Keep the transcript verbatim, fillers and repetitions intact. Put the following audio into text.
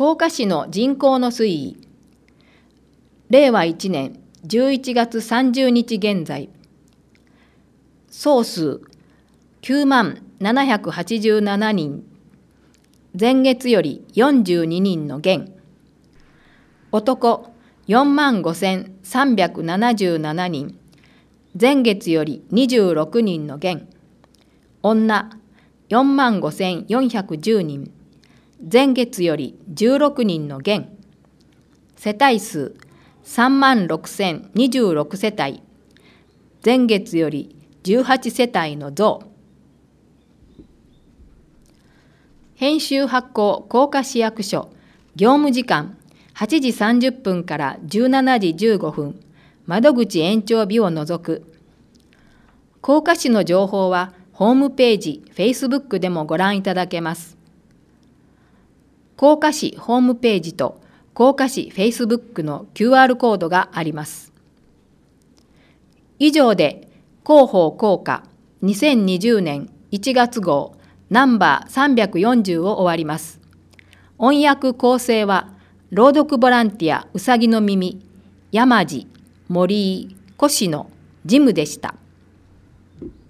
甲賀市の人口の推移。れいわいちねんじゅういちがつさんじゅうにち現在。総数きゅうまんななひゃくはちじゅうななにん。前月よりよんじゅうににんの減。男よんまんごせんさんびゃくななじゅうななにん。前月よりにじゅうろくにんの減。女よんまんごせんよんひゃくじゅうにん。前月よりじゅうろくにんの減。世帯数さんまんろくせんにじゅうろくせたい。前月よりじゅうはちせたいの増。編集発行甲賀市役所業務時間はちじさんじゅっぷんからじゅうしちじじゅうごふん、窓口延長日を除く。甲賀市の情報はホームページ、Facebook でもご覧いただけます。甲賀市ホームページと甲賀市 Facebook の キューアール コードがあります。以上で広報甲賀にせんにじゅうねんいちがつごうナンバーさんびゃくよんじゅうを終わります。音訳構成は朗読ボランティアうさぎの耳、山地、森井、越野、ジムでした。